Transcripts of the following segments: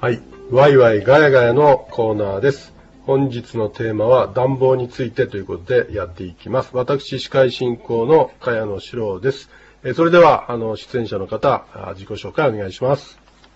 はい。ワイワイガヤガヤのコーナーです。本日のテーマは暖房についてということでやっていきます。私、司会進行の茅野史郎です。それでは、出演者の方、自己紹介お願いします。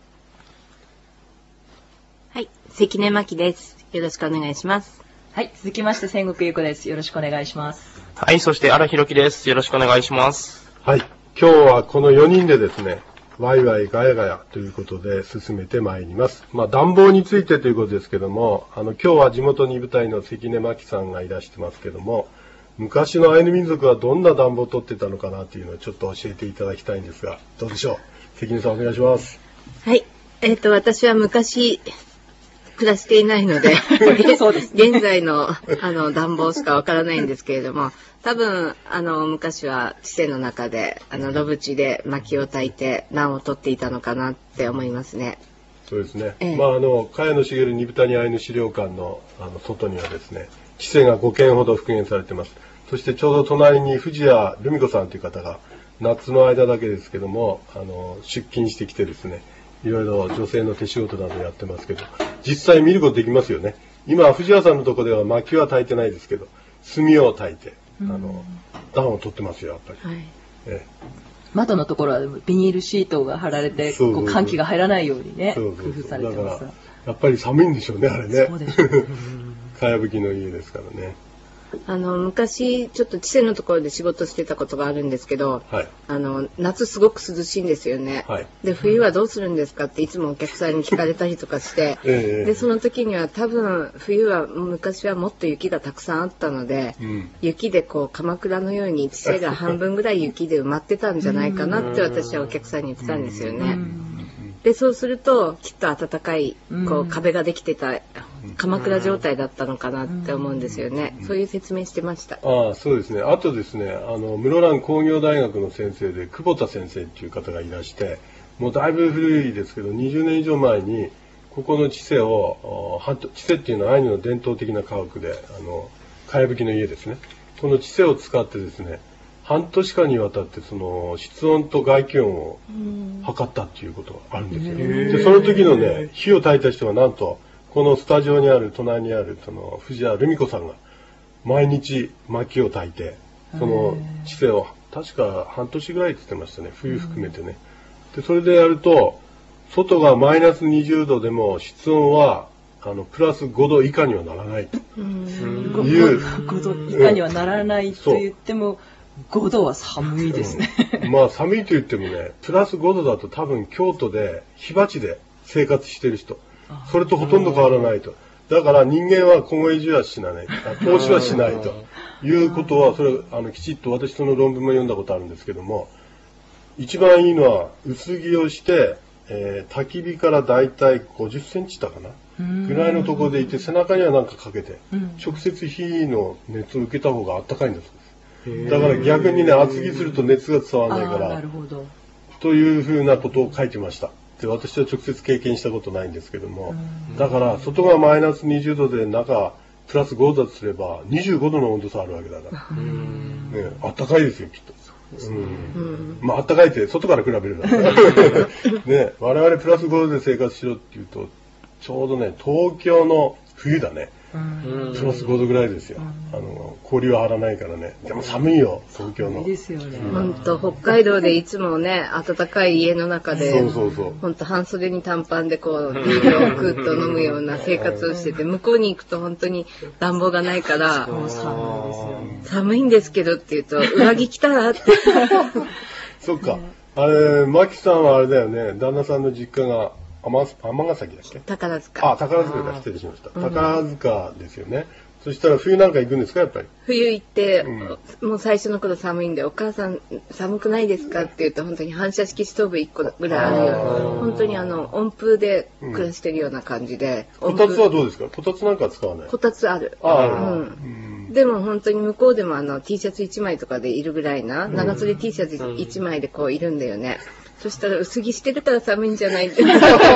はい。関根真希です。よろしくお願いします。 はい。続きまして、千国優子です。よろしくお願いします。 はい。そして、荒弘樹です。よろしくお願いします。 はい。今日はこの4人でですね、ワイワイガヤガヤということで進めてまいります。暖房についてということですけども、今日は地元に舞台の関根真希さんがいらしてますけども、昔のアイヌ民族はどんな暖房を取ってたのかなというのをちょっと教えていただきたいんですが、どうでしょう。関根さんお願いします。 はい。私は昔暮らしていないので、 そうですね、現在の暖房しかわからないんですけれども、多分昔は地勢の中で炉縁で薪を焚いて暖を取っていたのかなって思いますね。 そうですね。茅野茂二豚にアイヌ資料館の外にはですね、地勢が5軒ほど復元されてます。そしてちょうど隣に藤谷留美子さんという方が夏の間だけですけども出勤してきてですね、いろいろ女性の手仕事などやってますけど、実際見ることできますよね。今藤谷さんのところでは薪は焚いてないですけど、炭を焚いて暖を取ってますよ、やっぱり。はい。 窓のところはビニールシートが貼られて、換気が入らないようにね、工夫されてます。 だからやっぱり寒いんでしょうね、あれね。 そうでしょうね。 かやぶきの家ですからね。 昔ちょっと地勢のところで仕事してたことがあるんですけど、 はい、 夏すごく涼しいんですよね、 はい、 で冬はどうするんですかっていつもお客さんに聞かれたりとかして、でその時には多分冬は昔はもっと雪がたくさんあったので、雪でこう鎌倉のように地勢が半分ぐらい雪で埋まってたんじゃないかなって私はお客さんに言ってたんですよね。でそうするときっと暖かいこう壁ができてた鎌倉状態だったのかなって思うんですよね。そういう説明してました。 そうですね。あとですね、室蘭工業大学の先生で久保田先生っていう方がいらして、もうだいぶ古いですけど20年以上前にここの地勢を地勢っていうのはアイヌの伝統的な家屋でかやぶきの家ですね。この地勢を使ってですね、半年間にわたってその室温と外気温を測ったっていうことがあるんですよ。でその時のね、火を焚いた人はなんとこのスタジオにある隣にあるその藤谷留美子さんが毎日薪を焚いてその地勢を確か半年ぐらいって言ってましたね、冬含めてね。でそれでやると外がマイナス20度でも室温はプラス5度以下にはならないという 5度以下にはならないと言っても5度は寒いですね。 寒いと言ってもね、プラス5度だと多分京都で火鉢で生活してる人、それとほとんど変わらないと。だから人間は凍え死はしない、凍死はしないということは、それきちっと私その論文も読んだことあるんですけども、一番いいのは薄着をして、焚き火からだいたい50センチだかなぐらいのところでいて、背中には何かかけて、直接火の熱を受けた方があったかいんです。だから逆にね、厚着すると熱が伝わらないから、というふうなことを書いてました。で私は直接経験したことないんですけども、だから外がマイナス20度で中プラス5度だとすれば25度の温度差あるわけだから、あったかいですよきっと。あったかいって外から比べるなね、我々プラス5度で生活しろっていうとちょうどね、東京の冬だね、プラス5度ぐらいですよ。氷は張らないからね。でも寒いよ、東京の。 いいですよね。 本当北海道でいつもね、暖かい家の中で、本当半袖に短パンでこうビールをグッと飲むような生活をしてて、向こうに行くと本当に暖房がないから寒いんですけどって言うと上着着たらって。 そっか。あれ、マキさんはあれだよね。旦那さんの実家が尼崎だっけ？ 宝塚。 宝塚だ、失礼しました。宝塚ですよね。そしたら冬なんか行くんですか、やっぱり。 冬行って、もう最初の頃寒いんで、お母さん寒くないですかって言うと、本当に反射式ストーブ1個ぐらいあるような、本当に温風で暮らしてるような感じで。 こたつはどうですか？こたつなんか使わない？ こたつある。でも本当に向こうでもT シャツ1枚とかでいるぐらいな、長袖 T シャツ1枚でこういるんだよね。そしたら薄着してるから寒いんじゃないって。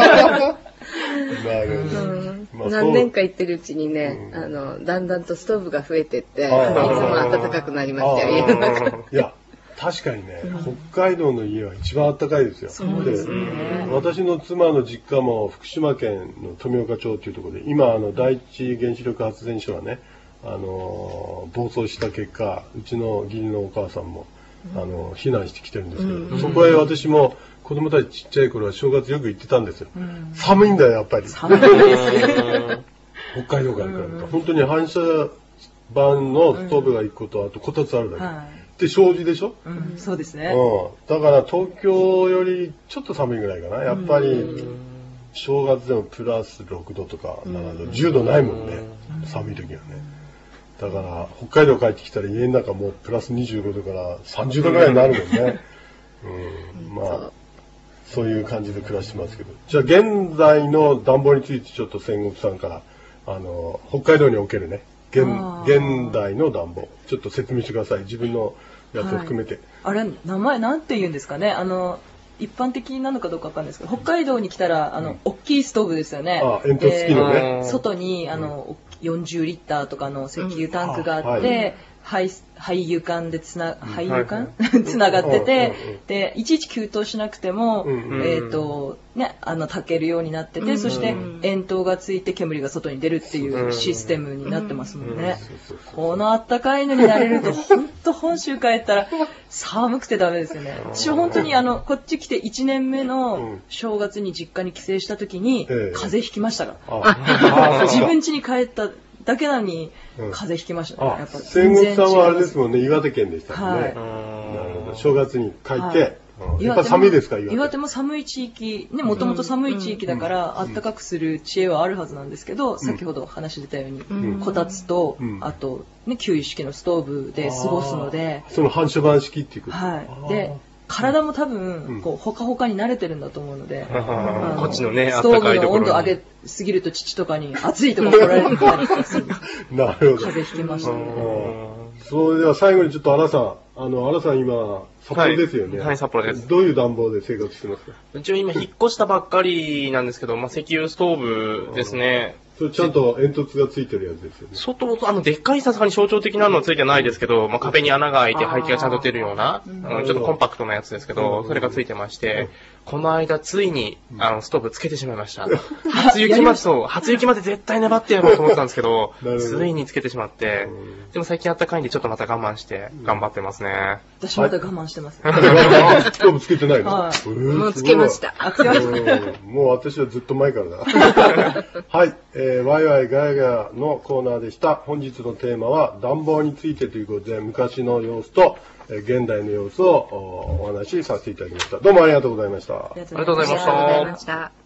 何年か行ってるうちにね、だんだんとストーブが増えてって、いつも暖かくなりましたよ、家の中。 いや、 確かにね、北海道の家は一番暖かいですよ。 そうですね。 私の妻の実家も福島県の富岡町というところで、今第一原子力発電所がね、暴走した結果、うちの義理のお母さんも避難してきてるんですけど、そこへ私も子供たちちっちゃい頃は正月よく行ってたんですよ。寒いんだよ、やっぱり。 寒いです北海道から来ると。本当に反射板のストーブが行くこと、あとこたつあるだけ。で、障子でしょ？ そうですね。 だから東京よりちょっと寒いぐらいかな。やっぱり、正月でもプラス6度とか7度、10度ないもんね。寒い時はね。だから、北海道帰ってきたら家の中もうプラス25度から30度ぐらいになるもんね。まあ、そういう感じで暮らしてますけど。じゃあ現在の暖房についてちょっと仙石さんから、北海道におけるね、現代の暖房、ちょっと説明してください。自分のやつを含めて。 あれ、名前なんて言うんですかね。一般的なのかどうかわかんないですけど、北海道に来たら、大きいストーブですよね。 煙突付きのね。 外に、40リッターとかの石油タンクがあって、廃油管でつながってて、で、いちいち給湯しなくても、炊けるようになってて、そして煙筒がついて煙が外に出るっていうシステムになってますもんね。この暖かいのになれると、ほんと本州帰ったら寒くてダメですよね。私本当にこっち来て1年目の正月に実家に帰省した時に、風邪ひきましたから。自分家に帰っただけなのに風邪ひきましたね。やっぱ仙石さんはあれですもんね、岩手県でしたもんね。なるほど。正月に帰って、やっぱ寒いですか、 岩手も寒い地域、ね、もともと寒い地域だから、暖かくする知恵はあるはずなんですけど、先ほど話出たように、こたつと、あと、ね、給油式のストーブで過ごすので。 その反射板式っていうことで、体も多分、ほかほかに慣れてるんだと思うので、 こっちのね、 ストーブの温度上げすぎると父とかに暑いとか怒られたりとかする。 なるほど。 風邪ひきましたね。 それでは最後にちょっと新さん今、札幌ですよね。 はい、札幌です。 どういう暖房で生活してますか？ うちは今引っ越したばっかりなんですけど、石油ストーブですね。 それちゃんと煙突がついてるやつですよね。 外、でっかいさすがに象徴的なのはついてないですけど、壁に穴が開いて排気がちゃんと出るような、ちょっとコンパクトなやつですけど、それがついてまして、この間ついに、ストーブつけてしまいました。初雪まで絶対粘ってやろうと思ってたんですけど、ついにつけてしまって、でも最近暖かいんでちょっとまた我慢して頑張ってますね。 私また我慢してます。 ストーブつけてないの？ もうつけました。 もう私はずっと前からだ。はい。ワイワイガヤガヤのコーナーでした。本日のテーマは暖房についてということで、昔の様子と現代の様子をお話しさせていただきました。どうもありがとうございました。 ありがとうございました。